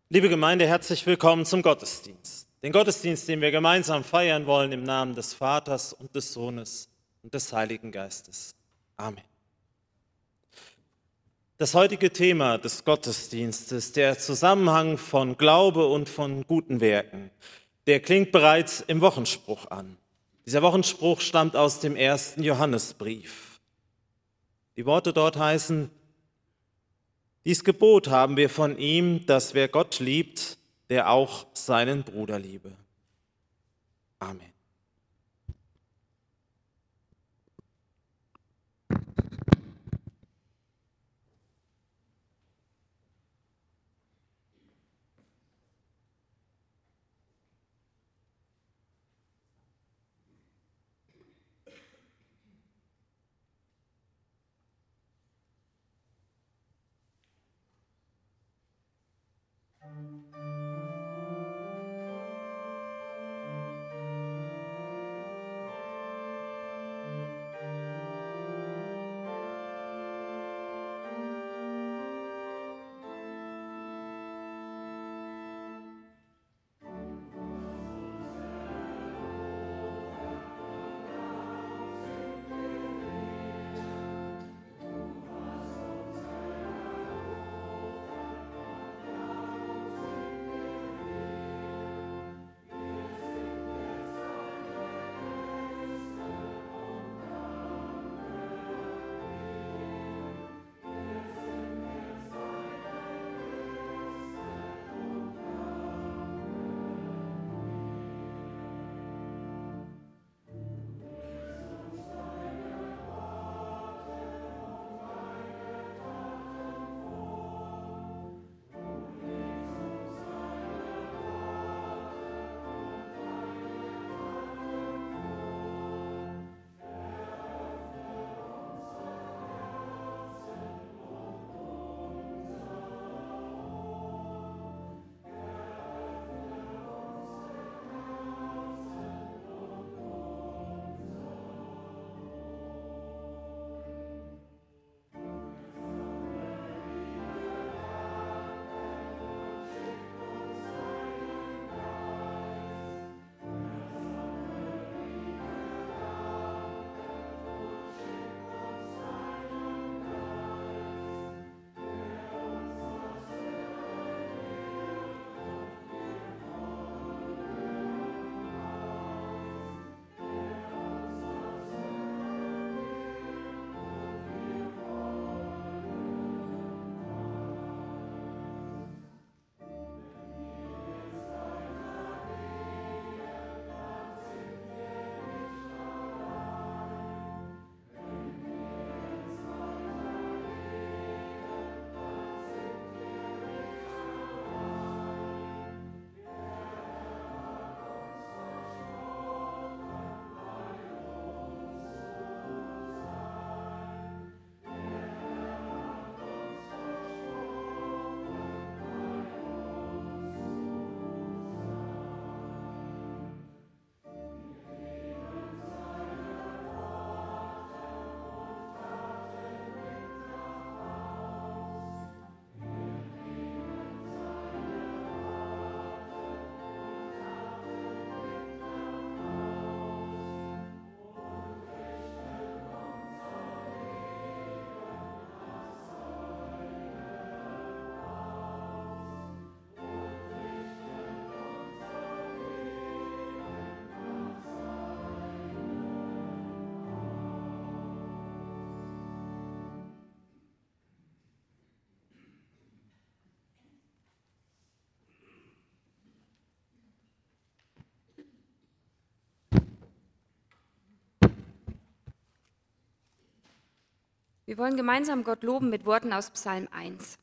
Liebe Gemeinde, herzlich willkommen zum Gottesdienst. Den Gottesdienst, den wir gemeinsam feiern wollen im Namen des Vaters und des Sohnes und des Heiligen Geistes. Amen. Das heutige Thema des Gottesdienstes, der Zusammenhang von Glaube und von guten Werken, der klingt bereits im Wochenspruch an. Dieser Wochenspruch stammt aus dem 1. Johannesbrief. Die Worte dort heißen: Dies Gebot haben wir von ihm, dass wer Gott liebt, der auch seinen Bruder liebe. Amen. Wir wollen gemeinsam Gott loben mit Worten aus Psalm 1.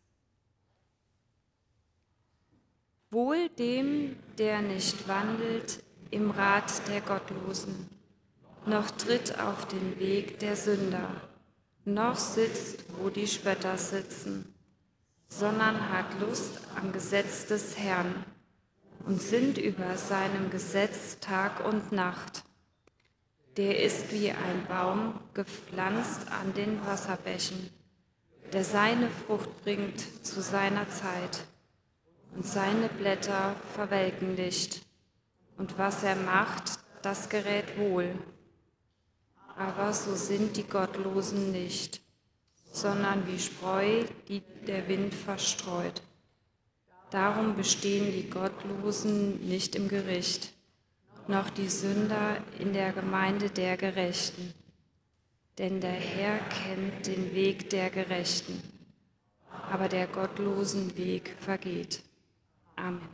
Wohl dem, der nicht wandelt im Rat der Gottlosen, noch tritt auf den Weg der Sünder, noch sitzt, wo die Spötter sitzen, sondern hat Lust am Gesetz des Herrn und sinnt über seinem Gesetz Tag und Nacht. Der ist wie ein Baum, gepflanzt an den Wasserbächen, der seine Frucht bringt zu seiner Zeit und seine Blätter verwelken nicht. Und was er macht, das gerät wohl. Aber so sind die Gottlosen nicht, sondern wie Spreu, die der Wind verstreut. Darum bestehen die Gottlosen nicht im Gericht, noch die Sünder in der Gemeinde der Gerechten. Denn der Herr kennt den Weg der Gerechten, aber der gottlosen Weg vergeht. Amen.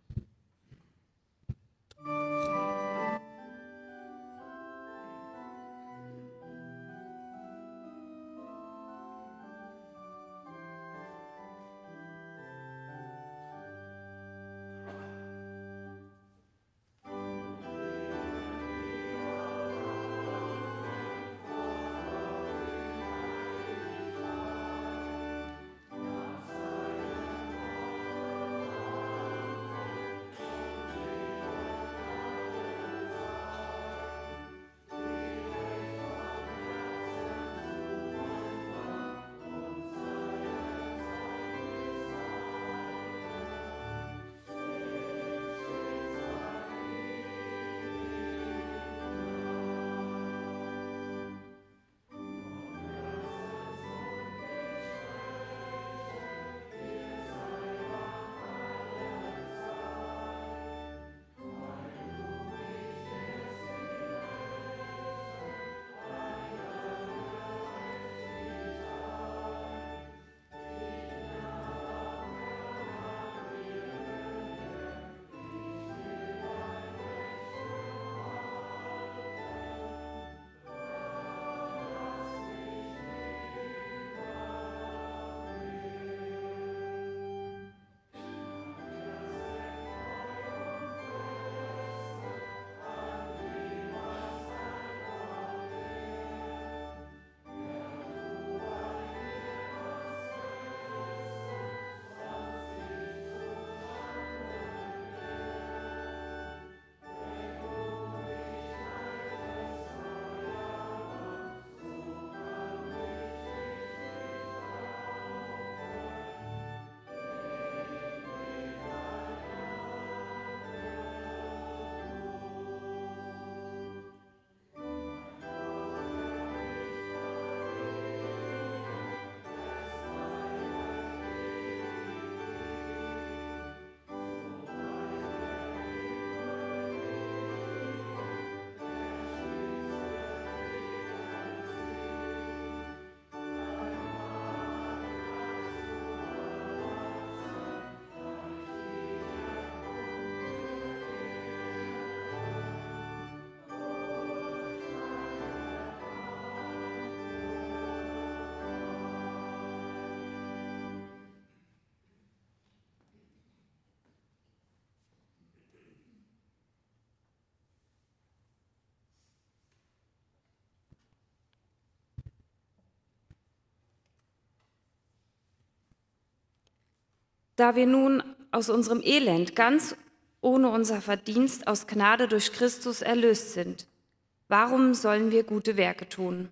Da wir nun aus unserem Elend ganz ohne unser Verdienst aus Gnade durch Christus erlöst sind, warum sollen wir gute Werke tun?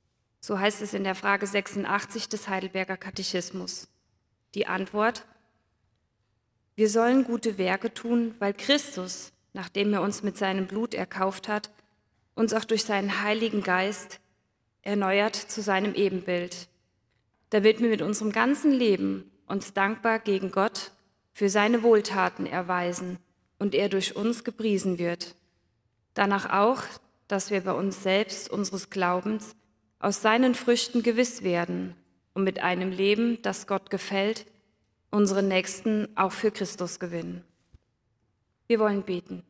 So heißt es in der Frage 86 des Heidelberger Katechismus. Die Antwort: Wir sollen gute Werke tun, weil Christus, nachdem er uns mit seinem Blut erkauft hat, uns auch durch seinen Heiligen Geist erneuert zu seinem Ebenbild, damit wir mit unserem ganzen Leben uns dankbar gegen Gott für seine Wohltaten erweisen und er durch uns gepriesen wird. Danach auch, dass wir bei uns selbst unseres Glaubens aus seinen Früchten gewiss werden und mit einem Leben, das Gott gefällt, unsere Nächsten auch für Christus gewinnen. Wir wollen beten.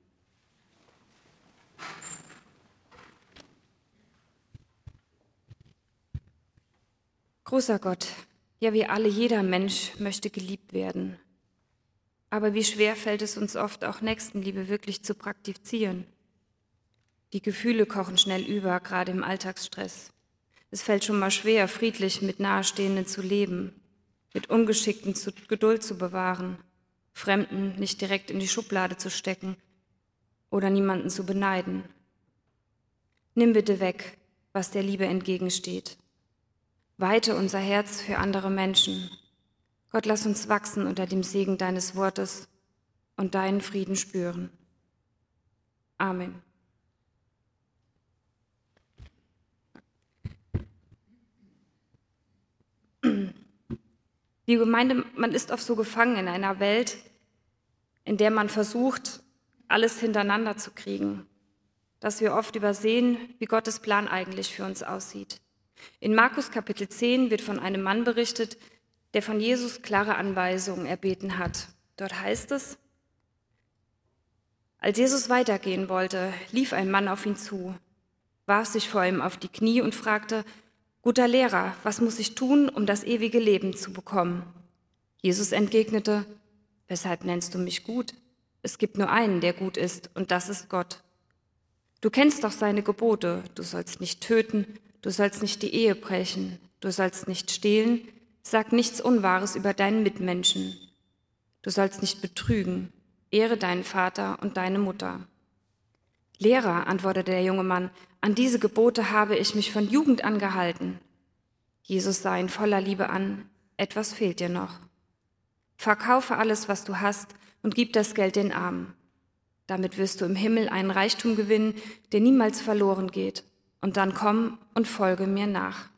Großer Gott, ja, wie alle, jeder Mensch möchte geliebt werden. Aber wie schwer fällt es uns oft, auch Nächstenliebe wirklich zu praktizieren. Die Gefühle kochen schnell über, gerade im Alltagsstress. Es fällt schon mal schwer, friedlich mit Nahestehenden zu leben, mit Ungeschickten Geduld zu bewahren, Fremden nicht direkt in die Schublade zu stecken oder niemanden zu beneiden. Nimm bitte weg, was der Liebe entgegensteht. Weite unser Herz für andere Menschen. Gott, lass uns wachsen unter dem Segen deines Wortes und deinen Frieden spüren. Amen. Liebe Gemeinde, man ist oft so gefangen in einer Welt, in der man versucht, alles hintereinander zu kriegen, dass wir oft übersehen, wie Gottes Plan eigentlich für uns aussieht. In Markus Kapitel 10 wird von einem Mann berichtet, der von Jesus klare Anweisungen erbeten hat. Dort heißt es: Als Jesus weitergehen wollte, lief ein Mann auf ihn zu, warf sich vor ihm auf die Knie und fragte: Guter Lehrer, was muss ich tun, um das ewige Leben zu bekommen? Jesus entgegnete: Weshalb nennst du mich gut? Es gibt nur einen, der gut ist, und das ist Gott. Du kennst doch seine Gebote: Du sollst nicht töten, du sollst nicht die Ehe brechen, du sollst nicht stehlen, sag nichts Unwahres über deinen Mitmenschen. Du sollst nicht betrügen, ehre deinen Vater und deine Mutter. Lehrer, antwortete der junge Mann, an diese Gebote habe ich mich von Jugend an gehalten. Jesus sah ihn voller Liebe an: Etwas fehlt dir noch. Verkaufe alles, was du hast, und gib das Geld den Armen. Damit wirst du im Himmel einen Reichtum gewinnen, der niemals verloren geht. Und dann komm und folge mir nach.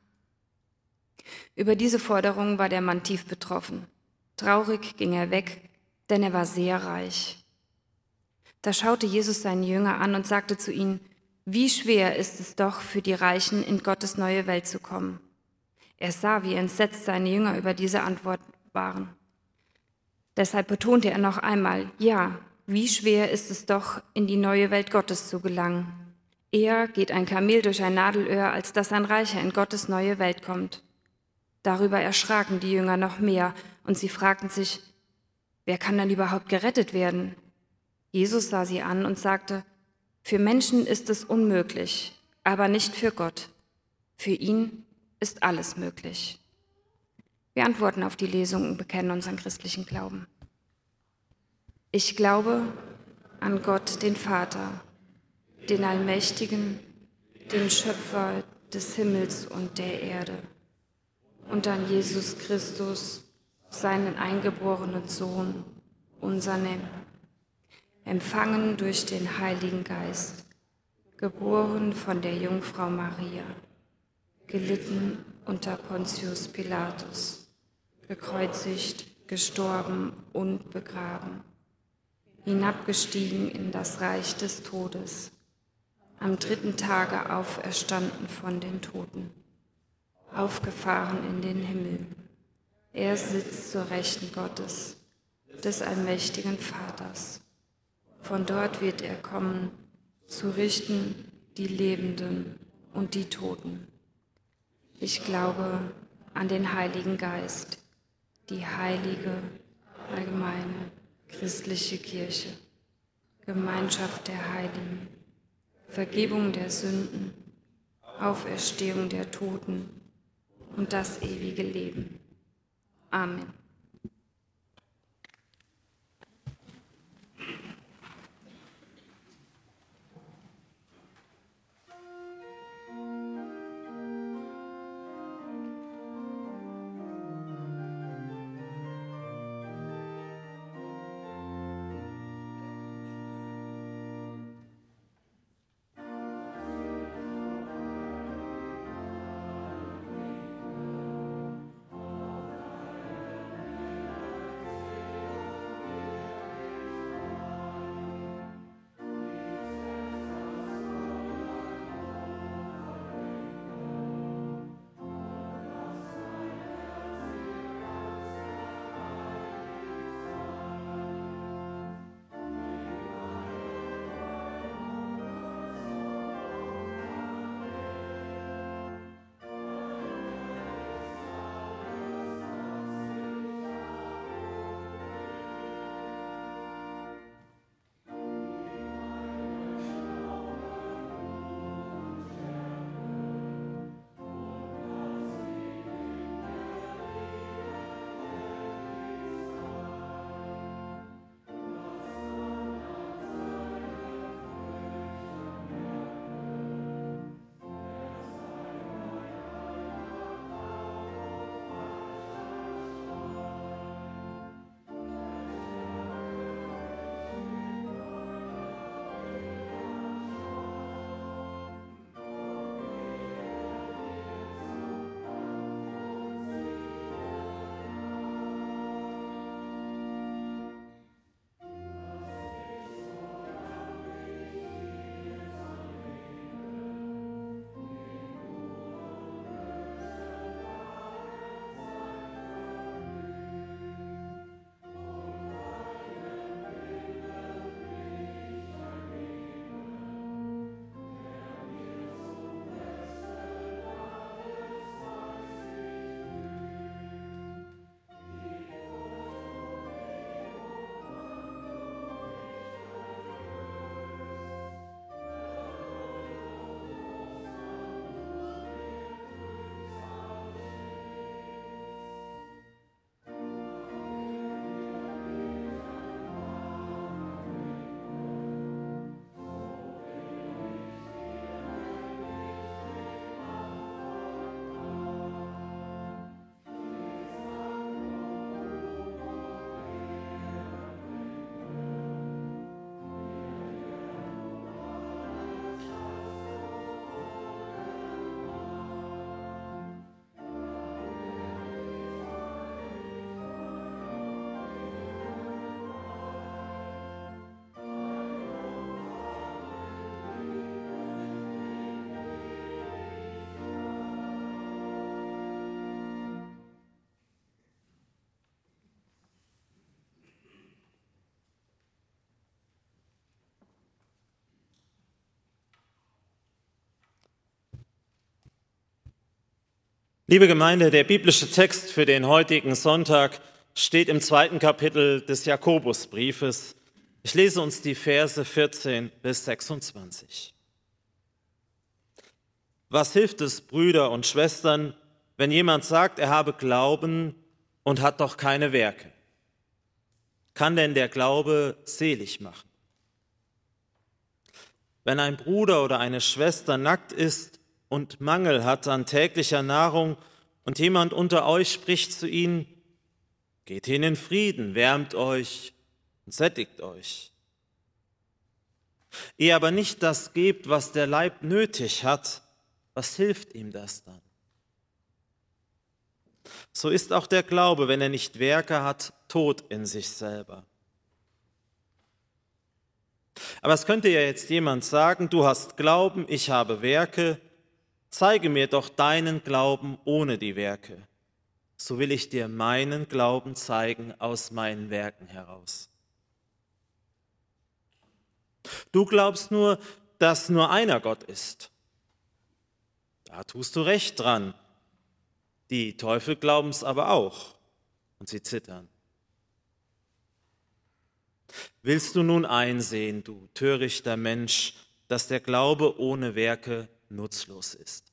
Über diese Forderung war der Mann tief betroffen. Traurig ging er weg, denn er war sehr reich. Da schaute Jesus seinen Jünger an und sagte zu ihnen: Wie schwer ist es doch für die Reichen, in Gottes neue Welt zu kommen. Er sah, wie entsetzt seine Jünger über diese Antwort waren. Deshalb betonte er noch einmal: Ja, wie schwer ist es doch, in die neue Welt Gottes zu gelangen. Eher geht ein Kamel durch ein Nadelöhr, als dass ein Reicher in Gottes neue Welt kommt. Darüber erschraken die Jünger noch mehr und sie fragten sich: Wer kann dann überhaupt gerettet werden? Jesus sah sie an und sagte: Für Menschen ist es unmöglich, aber nicht für Gott. Für ihn ist alles möglich. Wir antworten auf die Lesung und bekennen unseren christlichen Glauben. Ich glaube an Gott, den Vater, den Allmächtigen, den Schöpfer des Himmels und der Erde, und an Jesus Christus, seinen eingeborenen Sohn, unseren Herrn, empfangen durch den Heiligen Geist, geboren von der Jungfrau Maria, gelitten unter Pontius Pilatus, gekreuzigt, gestorben und begraben, hinabgestiegen in das Reich des Todes, am dritten Tage auferstanden von den Toten, aufgefahren in den Himmel. Er sitzt zur Rechten Gottes, des allmächtigen Vaters. Von dort wird er kommen, zu richten die Lebenden und die Toten. Ich glaube an den Heiligen Geist, die heilige, allgemeine, christliche Kirche, Gemeinschaft der Heiligen, Vergebung der Sünden, Auferstehung der Toten und das ewige Leben. Amen. Liebe Gemeinde, der biblische Text für den heutigen Sonntag steht im 2. Kapitel des Jakobusbriefes. Ich lese uns die Verse 14 bis 26. Was hilft es, Brüder und Schwestern, wenn jemand sagt, er habe Glauben und hat doch keine Werke? Kann denn der Glaube selig machen? Wenn ein Bruder oder eine Schwester nackt ist und Mangel hat an täglicher Nahrung und jemand unter euch spricht zu ihnen, geht hin in Frieden, wärmt euch und sättigt euch. Ihr aber nicht das gebt, was der Leib nötig hat, was hilft ihm das dann? So ist auch der Glaube, wenn er nicht Werke hat, tot in sich selber. Aber es könnte ja jetzt jemand sagen, du hast Glauben, ich habe Werke, zeige mir doch deinen Glauben ohne die Werke. So will ich dir meinen Glauben zeigen aus meinen Werken heraus. Du glaubst nur, dass nur einer Gott ist. Da tust du recht dran. Die Teufel glauben es aber auch und sie zittern. Willst du nun einsehen, du törichter Mensch, dass der Glaube ohne Werke nutzlos ist?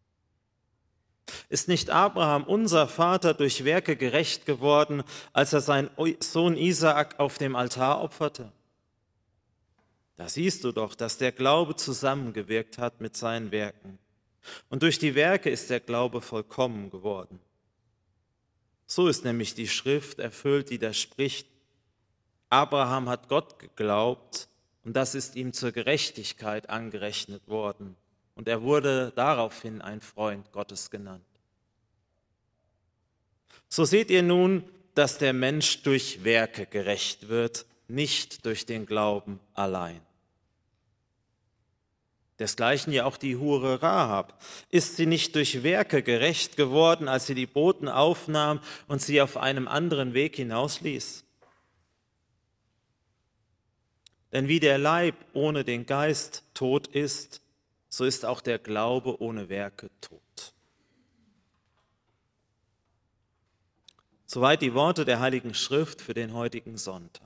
Ist nicht Abraham, unser Vater, durch Werke gerecht geworden, als er seinen Sohn Isaak auf dem Altar opferte? Da siehst du doch, dass der Glaube zusammengewirkt hat mit seinen Werken. Und durch die Werke ist der Glaube vollkommen geworden. So ist nämlich die Schrift erfüllt, die da spricht: Abraham hat Gott geglaubt und das ist ihm zur Gerechtigkeit angerechnet worden. Und er wurde daraufhin ein Freund Gottes genannt. So seht ihr nun, dass der Mensch durch Werke gerecht wird, nicht durch den Glauben allein. Desgleichen ja auch die Hure Rahab. Ist sie nicht durch Werke gerecht geworden, als sie die Boten aufnahm und sie auf einem anderen Weg hinausließ? Denn wie der Leib ohne den Geist tot ist, so ist auch der Glaube ohne Werke tot. Soweit die Worte der Heiligen Schrift für den heutigen Sonntag.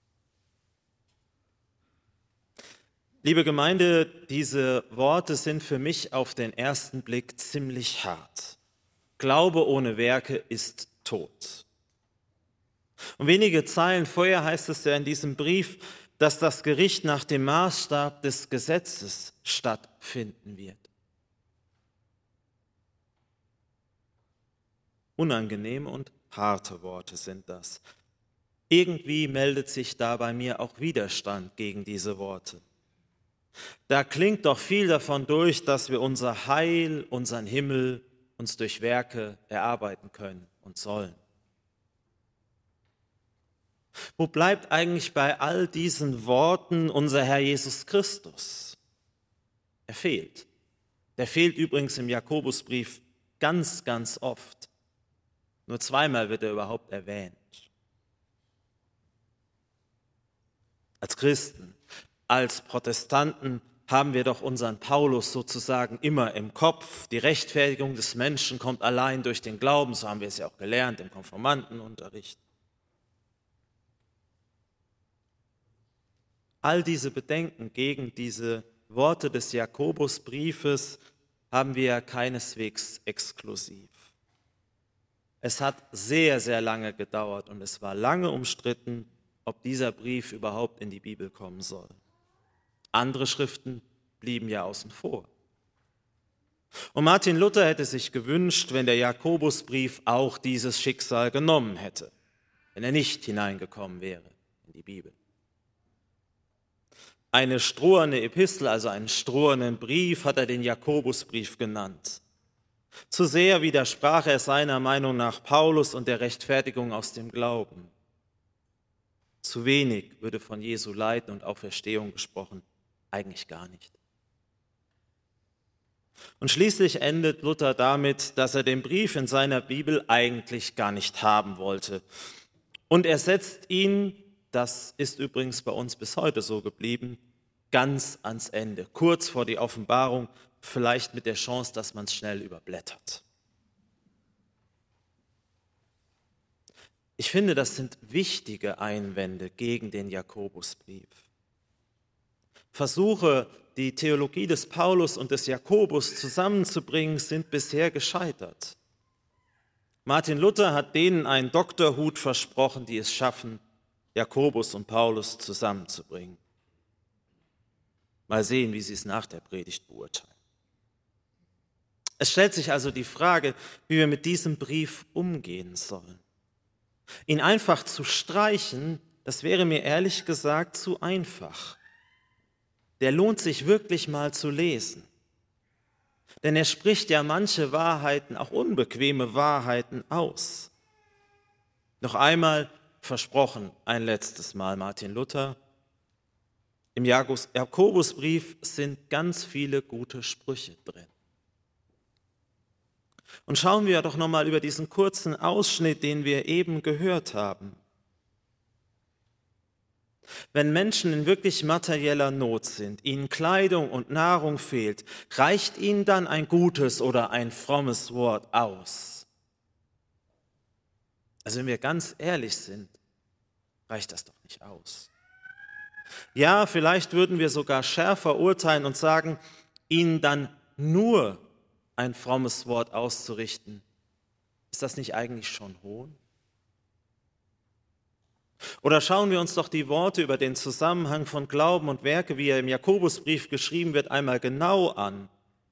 Liebe Gemeinde, diese Worte sind für mich auf den ersten Blick ziemlich hart. Glaube ohne Werke ist tot. Und wenige Zeilen vorher heißt es ja in diesem Brief, dass das Gericht nach dem Maßstab des Gesetzes stattfinden wird. Unangenehme und harte Worte sind das. Irgendwie meldet sich da bei mir auch Widerstand gegen diese Worte. Da klingt doch viel davon durch, dass wir unser Heil, unseren Himmel uns durch Werke erarbeiten können und sollen. Wo bleibt eigentlich bei all diesen Worten unser Herr Jesus Christus? Er fehlt. Der fehlt übrigens im Jakobusbrief ganz, ganz oft. Nur zweimal wird er überhaupt erwähnt. Als Christen, als Protestanten haben wir doch unseren Paulus sozusagen immer im Kopf. Die Rechtfertigung des Menschen kommt allein durch den Glauben, so haben wir es ja auch gelernt im Konfirmandenunterricht. All diese Bedenken gegen diese Worte des Jakobusbriefes haben wir ja keineswegs exklusiv. Es hat sehr, sehr lange gedauert und es war lange umstritten, ob dieser Brief überhaupt in die Bibel kommen soll. Andere Schriften blieben ja außen vor. Und Martin Luther hätte sich gewünscht, wenn der Jakobusbrief auch dieses Schicksal genommen hätte, wenn er nicht hineingekommen wäre in die Bibel. Eine stroherne Epistel, also einen strohernen Brief, hat er den Jakobusbrief genannt. Zu sehr widersprach er seiner Meinung nach Paulus und der Rechtfertigung aus dem Glauben. Zu wenig würde von Jesu Leiden und Auferstehung gesprochen, eigentlich gar nicht. Und schließlich endet Luther damit, dass er den Brief in seiner Bibel eigentlich gar nicht haben wollte. Und er setzt ihn, das ist übrigens bei uns bis heute so geblieben, ganz ans Ende, kurz vor die Offenbarung, vielleicht mit der Chance, dass man es schnell überblättert. Ich finde, das sind wichtige Einwände gegen den Jakobusbrief. Versuche, die Theologie des Paulus und des Jakobus zusammenzubringen, sind bisher gescheitert. Martin Luther hat denen einen Doktorhut versprochen, die es schaffen, Jakobus und Paulus zusammenzubringen. Mal sehen, wie sie es nach der Predigt beurteilen. Es stellt sich also die Frage, wie wir mit diesem Brief umgehen sollen. Ihn einfach zu streichen, das wäre mir ehrlich gesagt zu einfach. Der lohnt sich wirklich mal zu lesen. Denn er spricht ja manche Wahrheiten, auch unbequeme Wahrheiten aus. Noch einmal versprochen, ein letztes Mal Martin Luther. Im Jakobusbrief sind ganz viele gute Sprüche drin. Und schauen wir doch nochmal über diesen kurzen Ausschnitt, den wir eben gehört haben. Wenn Menschen in wirklich materieller Not sind, ihnen Kleidung und Nahrung fehlt, reicht ihnen dann ein gutes oder ein frommes Wort aus? Also wenn wir ganz ehrlich sind, reicht das doch nicht aus. Ja, vielleicht würden wir sogar schärfer urteilen und sagen, ihnen dann nur ein frommes Wort auszurichten. Ist das nicht eigentlich schon Hohn? Oder schauen wir uns doch die Worte über den Zusammenhang von Glauben und Werke, wie er im Jakobusbrief geschrieben wird, einmal genau an.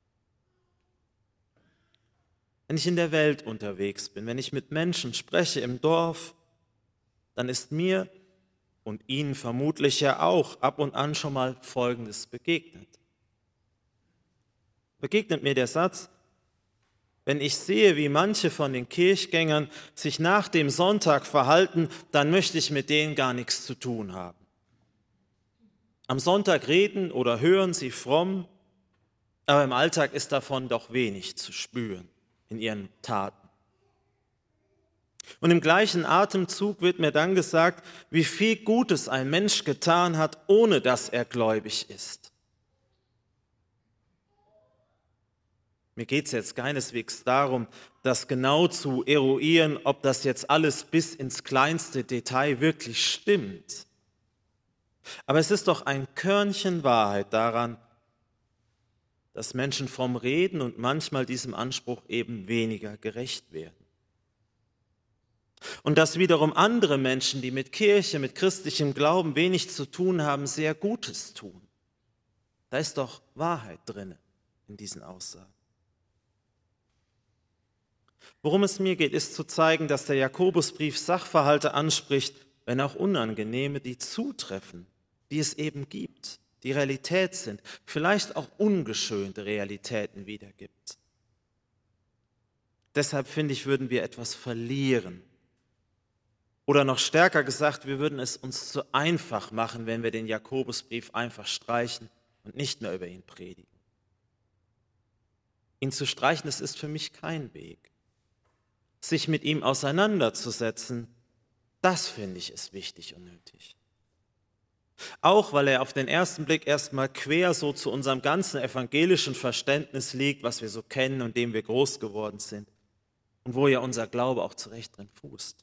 Wenn ich in der Welt unterwegs bin, wenn ich mit Menschen spreche im Dorf, dann ist mir und Ihnen vermutlich ja auch ab und an schon mal Folgendes begegnet. Begegnet mir der Satz: Wenn ich sehe, wie manche von den Kirchgängern sich nach dem Sonntag verhalten, dann möchte ich mit denen gar nichts zu tun haben. Am Sonntag reden oder hören sie fromm, aber im Alltag ist davon doch wenig zu spüren in ihren Taten. Und im gleichen Atemzug wird mir dann gesagt, wie viel Gutes ein Mensch getan hat, ohne dass er gläubig ist. Mir geht es jetzt keineswegs darum, das genau zu eruieren, ob das jetzt alles bis ins kleinste Detail wirklich stimmt. Aber es ist doch ein Körnchen Wahrheit daran, dass Menschen vom Reden und manchmal diesem Anspruch eben weniger gerecht werden. Und dass wiederum andere Menschen, die mit Kirche, mit christlichem Glauben wenig zu tun haben, sehr Gutes tun. Da ist doch Wahrheit drin in diesen Aussagen. Worum es mir geht, ist zu zeigen, dass der Jakobusbrief Sachverhalte anspricht, wenn auch unangenehme, die zutreffen, die es eben gibt, die Realität sind, vielleicht auch ungeschönte Realitäten wiedergibt. Deshalb finde ich, würden wir etwas verlieren. Oder noch stärker gesagt, wir würden es uns zu einfach machen, wenn wir den Jakobusbrief einfach streichen und nicht mehr über ihn predigen. Ihn zu streichen, das ist für mich kein Weg. Sich mit ihm auseinanderzusetzen, das finde ich ist wichtig und nötig. Auch weil er auf den ersten Blick erstmal quer so zu unserem ganzen evangelischen Verständnis liegt, was wir so kennen und dem wir groß geworden sind und wo ja unser Glaube auch zu Recht drin fußt.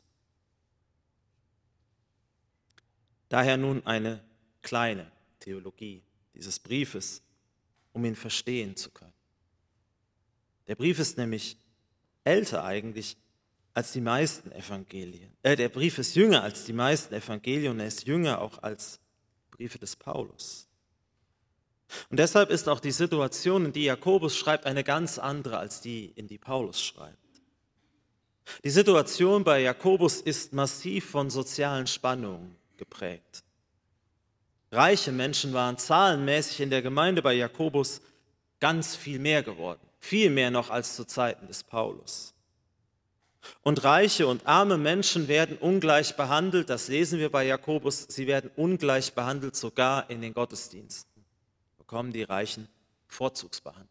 Daher nun eine kleine Theologie dieses Briefes, um ihn verstehen zu können. Der Brief ist nämlich älter eigentlich als die meisten Evangelien. Der Brief ist jünger als die meisten Evangelien und er ist jünger auch als Briefe des Paulus. Und deshalb ist auch die Situation, in die Jakobus schreibt, eine ganz andere als die, in die Paulus schreibt. Die Situation bei Jakobus ist massiv von sozialen Spannungen geprägt. Reiche Menschen waren zahlenmäßig in der Gemeinde bei Jakobus ganz viel mehr geworden, viel mehr noch als zu Zeiten des Paulus. Und reiche und arme Menschen werden ungleich behandelt, das lesen wir bei Jakobus, sie werden ungleich behandelt, sogar in den Gottesdiensten bekommen die Reichen Vorzugsbehandlung.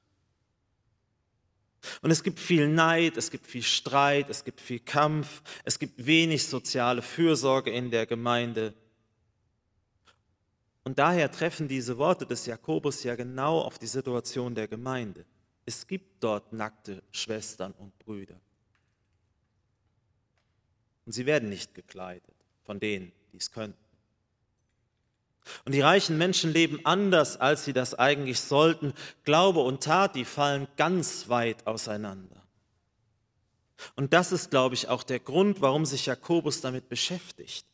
Und es gibt viel Neid, es gibt viel Streit, es gibt viel Kampf, es gibt wenig soziale Fürsorge in der Gemeinde. Und daher treffen diese Worte des Jakobus ja genau auf die Situation der Gemeinde. Es gibt dort nackte Schwestern und Brüder. und sie werden nicht gekleidet von denen, die es könnten. Und die reichen Menschen leben anders, als sie das eigentlich sollten. Glaube und Tat, die fallen ganz weit auseinander. Und das ist, glaube ich, auch der Grund, warum sich Jakobus damit beschäftigt.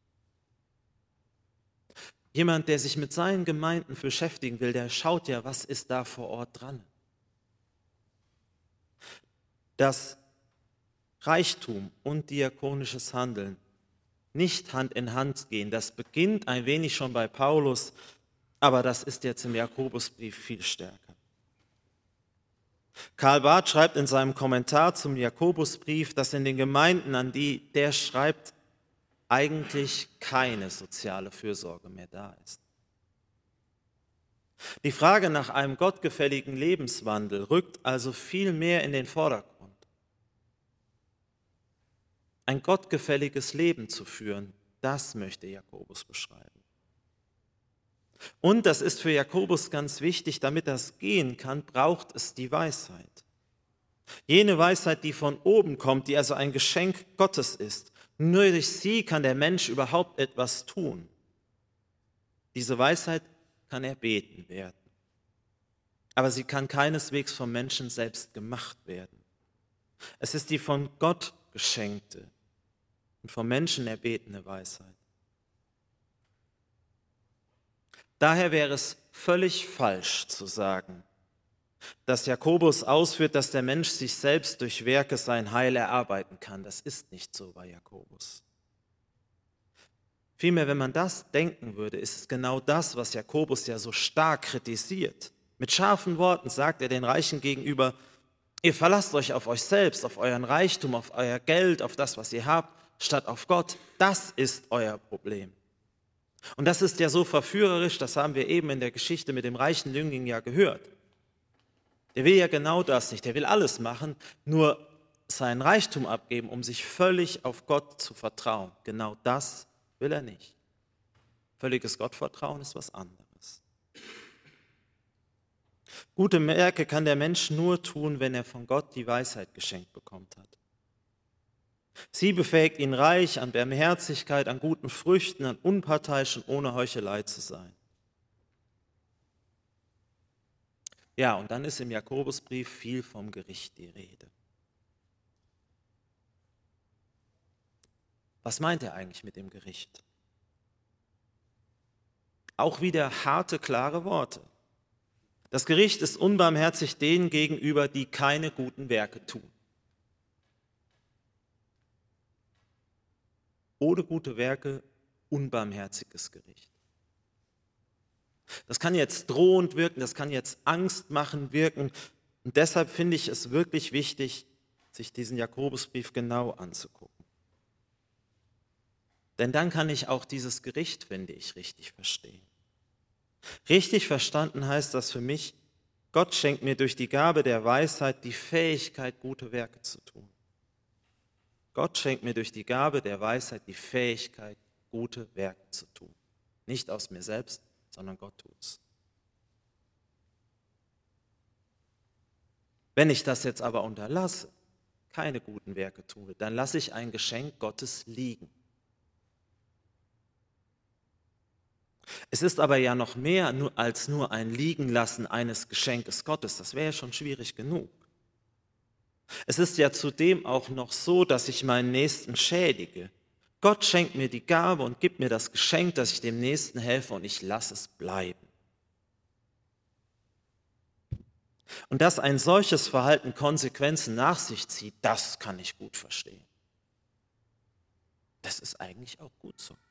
Jemand, der sich mit seinen Gemeinden beschäftigen will, der schaut ja, was ist da vor Ort dran. Dass Reichtum und diakonisches Handeln nicht Hand in Hand gehen, das beginnt ein wenig schon bei Paulus, aber das ist jetzt im Jakobusbrief viel stärker. Karl Barth schreibt in seinem Kommentar zum Jakobusbrief, dass in den Gemeinden, an die der schreibt, eigentlich keine soziale Fürsorge mehr da ist. Die Frage nach einem gottgefälligen Lebenswandel rückt also viel mehr in den Vordergrund. Ein gottgefälliges Leben zu führen, das möchte Jakobus beschreiben. Und das ist für Jakobus ganz wichtig, damit das gehen kann, braucht es die Weisheit. Jene Weisheit, die von oben kommt, die also ein Geschenk Gottes ist. Nur durch sie kann der Mensch überhaupt etwas tun. Diese Weisheit kann erbeten werden. Aber sie kann keineswegs vom Menschen selbst gemacht werden. Es ist die von Gott geschenkte und vom Menschen erbetene Weisheit. Daher wäre es völlig falsch zu sagen, dass Jakobus ausführt, dass der Mensch sich selbst durch Werke sein Heil erarbeiten kann. Das ist nicht so bei Jakobus. Vielmehr, wenn man das denken würde, ist es genau das, was Jakobus ja so stark kritisiert. Mit scharfen Worten sagt er den Reichen gegenüber, ihr verlasst euch auf euch selbst, auf euren Reichtum, auf euer Geld, auf das, was ihr habt, statt auf Gott. Das ist euer Problem. Und das ist ja so verführerisch, das haben wir eben in der Geschichte mit dem reichen Jüngling ja gehört. Der will ja genau das nicht, der will alles machen, nur seinen Reichtum abgeben, um sich völlig auf Gott zu vertrauen. Genau das will er nicht. Völliges Gottvertrauen ist was anderes. Gute Werke kann der Mensch nur tun, wenn er von Gott die Weisheit geschenkt bekommt hat. Sie befähigt ihn reich an Barmherzigkeit, an guten Früchten, an unparteiisch und ohne Heuchelei zu sein. Ja, und dann ist im Jakobusbrief viel vom Gericht die Rede. Was meint er eigentlich mit dem Gericht? Auch wieder harte, klare Worte. Das Gericht ist unbarmherzig denen gegenüber, die keine guten Werke tun. Ohne gute Werke unbarmherziges Gericht. Das kann jetzt drohend wirken, das kann jetzt angstmachend wirken. Und deshalb finde ich es wirklich wichtig, sich diesen Jakobusbrief genau anzugucken. Denn dann kann ich auch dieses Gericht, finde ich, richtig verstehen. Richtig verstanden heißt das für mich, Gott schenkt mir durch die Gabe der Weisheit die Fähigkeit, gute Werke zu tun. Gott schenkt mir durch die Gabe der Weisheit die Fähigkeit, gute Werke zu tun. Nicht aus mir selbst, sondern Gott tut's. Wenn ich das jetzt aber unterlasse, keine guten Werke tue, dann lasse ich ein Geschenk Gottes liegen. Es ist aber ja noch mehr als nur ein Liegenlassen eines Geschenkes Gottes. Das wäre ja schon schwierig genug. Es ist ja zudem auch noch so, dass ich meinen Nächsten schädige. Gott schenkt mir die Gabe und gibt mir das Geschenk, dass ich dem Nächsten helfe und ich lasse es bleiben. Und dass ein solches Verhalten Konsequenzen nach sich zieht, das kann ich gut verstehen. Das ist eigentlich auch gut so.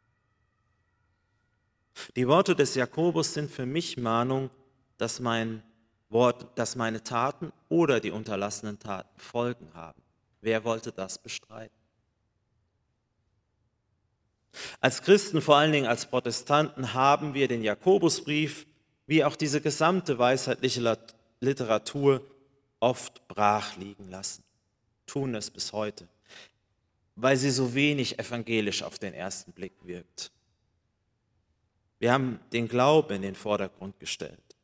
Die Worte des Jakobus sind für mich Mahnung, dass meine Taten oder die unterlassenen Taten Folgen haben. Wer wollte das bestreiten? Als Christen, vor allen Dingen als Protestanten, haben wir den Jakobusbrief wie auch diese gesamte weisheitliche Literatur oft brach liegen lassen, tun es bis heute, weil sie so wenig evangelisch auf den ersten Blick wirkt. Wir haben den Glauben in den Vordergrund gestellt.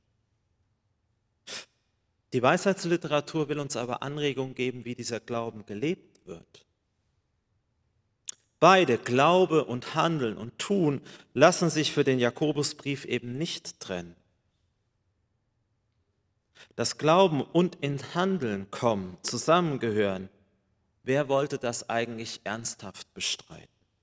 Die Weisheitsliteratur will uns aber Anregungen geben, wie dieser Glauben gelebt wird. Beide, Glaube und Handeln und Tun, lassen sich für den Jakobusbrief eben nicht trennen. Das Glauben und in Handeln kommen, zusammengehören. Wer wollte das eigentlich ernsthaft bestreiten?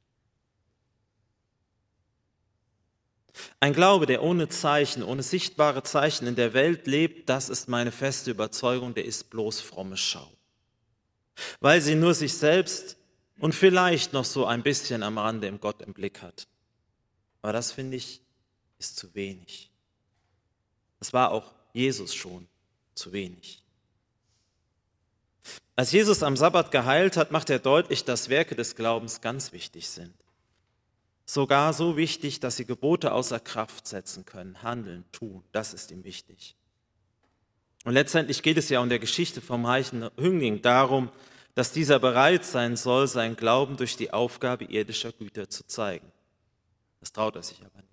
Ein Glaube, der ohne Zeichen, ohne sichtbare Zeichen in der Welt lebt, das ist meine feste Überzeugung, der ist bloß fromme Schau. Weil sie nur sich selbst und vielleicht noch so ein bisschen am Rande im Gott im Blick hat. Aber das, finde ich, ist zu wenig. Das war auch Jesus schon zu wenig. Als Jesus am Sabbat geheilt hat, macht er deutlich, dass Werke des Glaubens ganz wichtig sind. Sogar so wichtig, dass sie Gebote außer Kraft setzen können, handeln, tun, das ist ihm wichtig. Und letztendlich geht es ja in der Geschichte vom reichen Jüngling darum, dass dieser bereit sein soll, seinen Glauben durch die Aufgabe irdischer Güter zu zeigen. Das traut er sich aber nicht.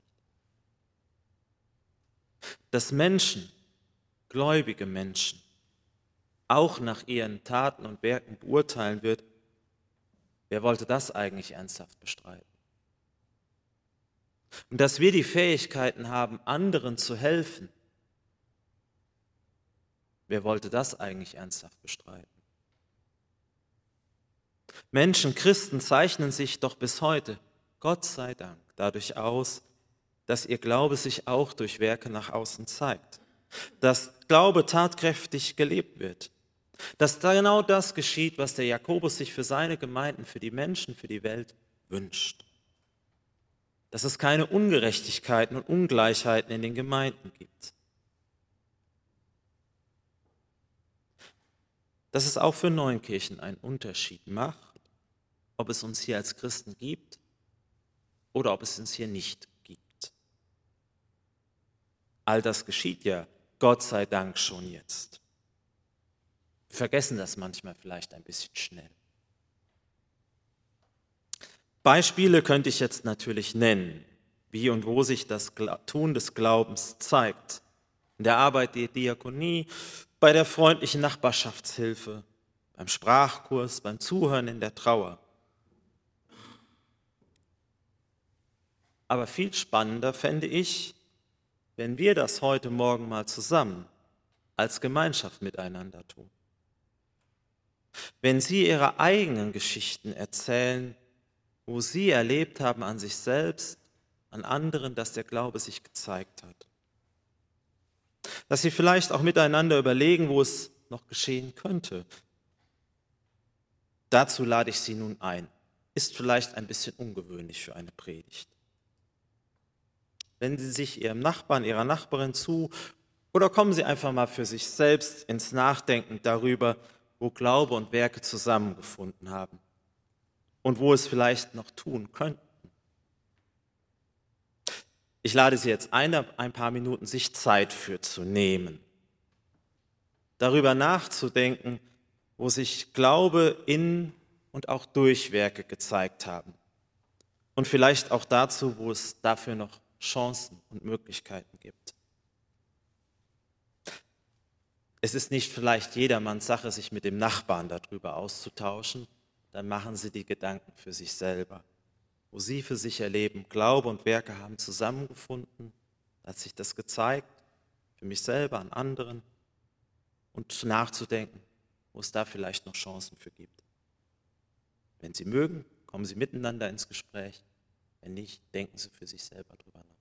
Dass Menschen, gläubige Menschen, auch nach ihren Taten und Werken beurteilen wird, wer wollte das eigentlich ernsthaft bestreiten? Und dass wir die Fähigkeiten haben, anderen zu helfen, wer wollte das eigentlich ernsthaft bestreiten? Menschen, Christen zeichnen sich doch bis heute, Gott sei Dank, dadurch aus, dass ihr Glaube sich auch durch Werke nach außen zeigt. Dass Glaube tatkräftig gelebt wird. Dass genau das geschieht, was der Jakobus sich für seine Gemeinden, für die Menschen, für die Welt wünscht. Dass es keine Ungerechtigkeiten und Ungleichheiten in den Gemeinden gibt. Dass es auch für Neunkirchen einen Unterschied macht, ob es uns hier als Christen gibt oder ob es uns hier nicht gibt. All das geschieht ja, Gott sei Dank, schon jetzt. Wir vergessen das manchmal vielleicht ein bisschen schnell. Beispiele könnte ich jetzt natürlich nennen, wie und wo sich das Tun des Glaubens zeigt. In der Arbeit der Diakonie, bei der freundlichen Nachbarschaftshilfe, beim Sprachkurs, beim Zuhören in der Trauer. Aber viel spannender fände ich, wenn wir das heute Morgen mal zusammen als Gemeinschaft miteinander tun. Wenn Sie Ihre eigenen Geschichten erzählen, wo Sie erlebt haben an sich selbst, an anderen, dass der Glaube sich gezeigt hat. Dass Sie vielleicht auch miteinander überlegen, wo es noch geschehen könnte. Dazu lade ich Sie nun ein. Ist vielleicht ein bisschen ungewöhnlich für eine Predigt. Wenden Sie sich Ihrem Nachbarn, Ihrer Nachbarin zu oder kommen Sie einfach mal für sich selbst ins Nachdenken darüber, wo Glaube und Werke zusammengefunden haben und wo es vielleicht noch tun könnten. Ich lade Sie jetzt ein paar Minuten sich Zeit für zu nehmen, darüber nachzudenken, wo sich Glaube in und auch durch Werke gezeigt haben und vielleicht auch dazu, wo es dafür noch Chancen und Möglichkeiten gibt. Es ist nicht vielleicht jedermanns Sache, sich mit dem Nachbarn darüber auszutauschen, dann machen Sie die Gedanken für sich selber. Wo Sie für sich erleben, Glaube und Werke haben zusammengefunden, hat sich das gezeigt, für mich selber, an anderen und nachzudenken, wo es da vielleicht noch Chancen für gibt. Wenn Sie mögen, kommen Sie miteinander ins Gespräch, wenn nicht, denken Sie für sich selber drüber nach.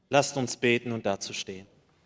Lasst uns beten und dazu stehen.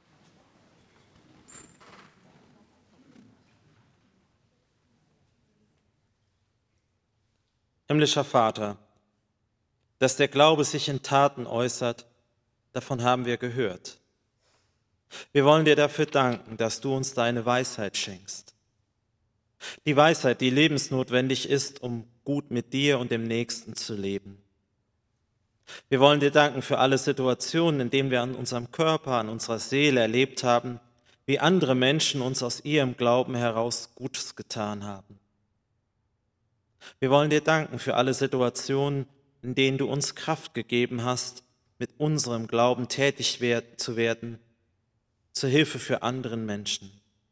Himmlischer Vater, dass der Glaube sich in Taten äußert, davon haben wir gehört. Wir wollen dir dafür danken, dass du uns deine Weisheit schenkst. Die Weisheit, die lebensnotwendig ist, um gut mit dir und dem Nächsten zu leben. Wir wollen dir danken für alle Situationen, in denen wir an unserem Körper, an unserer Seele erlebt haben, wie andere Menschen uns aus ihrem Glauben heraus Gutes getan haben. Wir wollen dir danken für alle Situationen, in denen du uns Kraft gegeben hast, mit unserem Glauben tätig zu werden, zur Hilfe für anderen Menschen.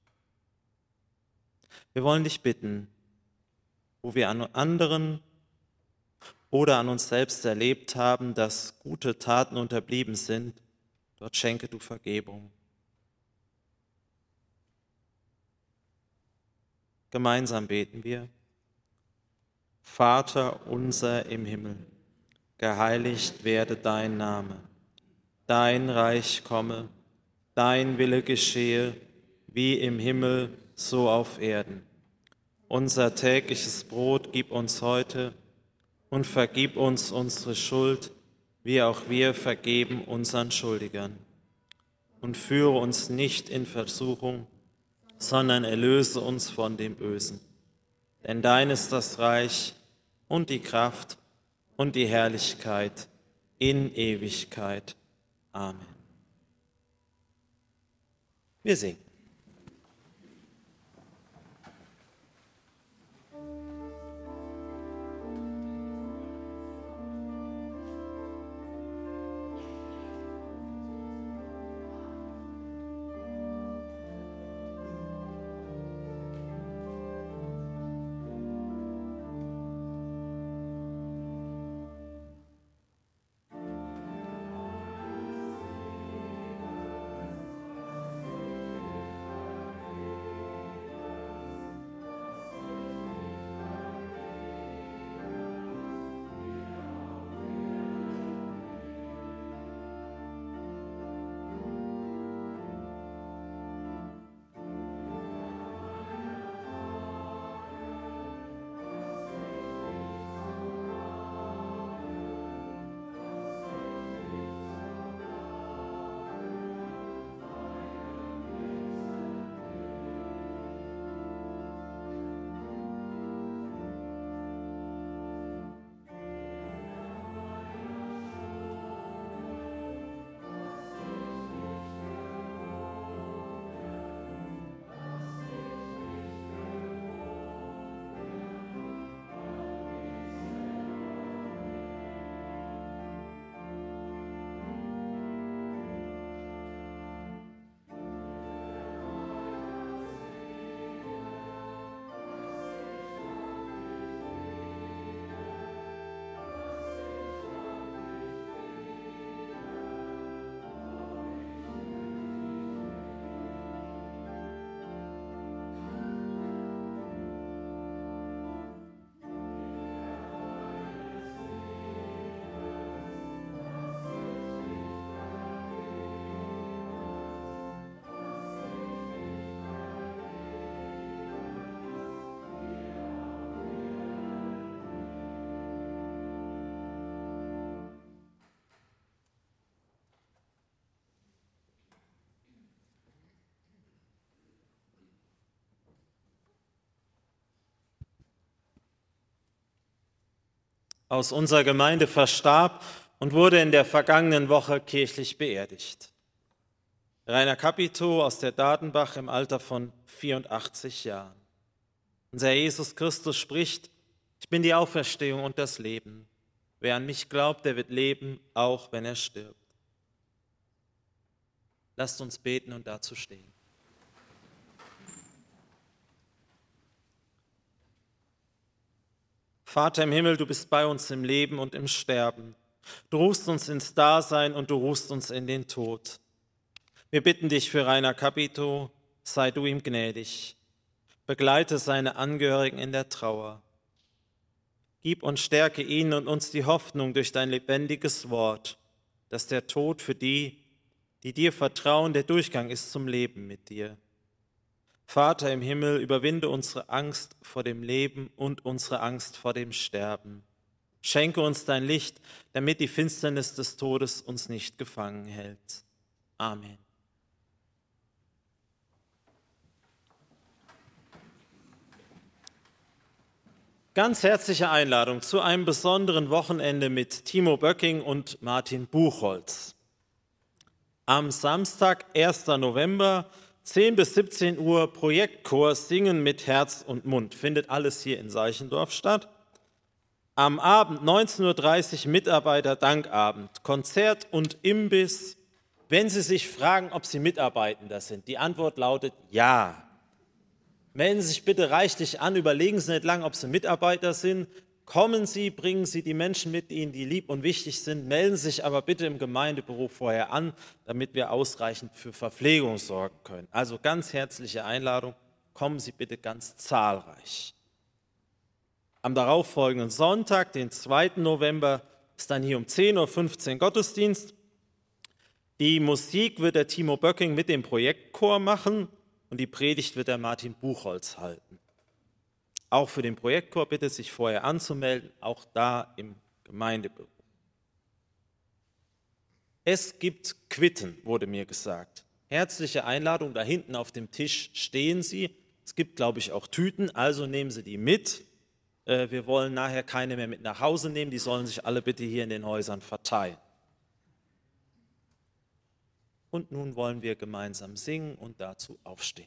Wir wollen dich bitten, wo wir an anderen oder an uns selbst erlebt haben, dass gute Taten unterblieben sind, dort schenke du Vergebung. Gemeinsam beten wir. Vater unser im Himmel, geheiligt werde dein Name, dein Reich komme, dein Wille geschehe, wie im Himmel, so auf Erden. Unser tägliches Brot gib uns heute und vergib uns unsere Schuld, wie auch wir vergeben unseren Schuldigern. Und führe uns nicht in Versuchung, sondern erlöse uns von dem Bösen. Denn dein ist das Reich und die Kraft und die Herrlichkeit in Ewigkeit. Amen. Wir singen. Aus unserer Gemeinde verstarb und wurde in der vergangenen Woche kirchlich beerdigt. Rainer Capito aus der Dadenbach im Alter von 84 Jahren. Unser Herr Jesus Christus spricht: Ich bin die Auferstehung und das Leben. Wer an mich glaubt, der wird leben, auch wenn er stirbt. Lasst uns beten und dazu stehen. Vater im Himmel, du bist bei uns im Leben und im Sterben. Du rufst uns ins Dasein und du rufst uns in den Tod. Wir bitten dich für Rainer Capito, sei du ihm gnädig. Begleite seine Angehörigen in der Trauer. Gib und stärke ihn und uns die Hoffnung durch dein lebendiges Wort, dass der Tod für die, die dir vertrauen, der Durchgang ist zum Leben mit dir. Vater im Himmel, überwinde unsere Angst vor dem Leben und unsere Angst vor dem Sterben. Schenke uns dein Licht, damit die Finsternis des Todes uns nicht gefangen hält. Amen. Ganz herzliche Einladung zu einem besonderen Wochenende mit Timo Böcking und Martin Buchholz. Am Samstag, 1. November, 10 bis 17 Uhr, Projektchor Singen mit Herz und Mund. Findet alles hier in Seichendorf statt. Am Abend, 19:30 Uhr, Mitarbeiterdankabend, Konzert und Imbiss. Wenn Sie sich fragen, ob Sie Mitarbeitender sind, die Antwort lautet ja. Melden Sie sich bitte reichlich an, überlegen Sie nicht lang, ob Sie Mitarbeiter sind. Kommen Sie, bringen Sie die Menschen mit Ihnen, die lieb und wichtig sind. Melden Sie sich aber bitte im Gemeindeberuf vorher an, damit wir ausreichend für Verpflegung sorgen können. Also ganz herzliche Einladung, kommen Sie bitte ganz zahlreich. Am darauffolgenden Sonntag, den 2. November, ist dann hier um 10:15 Uhr Gottesdienst. Die Musik wird der Timo Böcking mit dem Projektchor machen. Und die Predigt wird der Martin Buchholz halten. Auch für den Projektchor bitte sich vorher anzumelden, auch da im Gemeindebüro. Es gibt Quitten, wurde mir gesagt. Herzliche Einladung, da hinten auf dem Tisch stehen sie. Es gibt, glaube ich, auch Tüten, also nehmen Sie die mit. Wir wollen nachher keine mehr mit nach Hause nehmen, die sollen sich alle bitte hier in den Häusern verteilen. Und nun wollen wir gemeinsam singen und dazu aufstehen.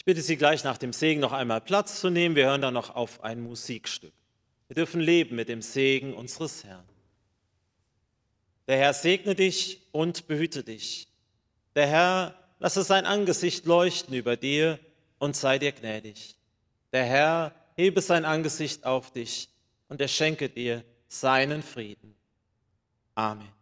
bitte Sie gleich nach dem Segen noch einmal Platz zu nehmen. Wir hören dann noch auf ein Musikstück. Wir dürfen leben mit dem Segen unseres Herrn. Der Herr segne dich und behüte dich. Der Herr lasse sein Angesicht leuchten über dir und sei dir gnädig. Der Herr hebe sein Angesicht auf dich und er schenke dir seinen Frieden. Amen.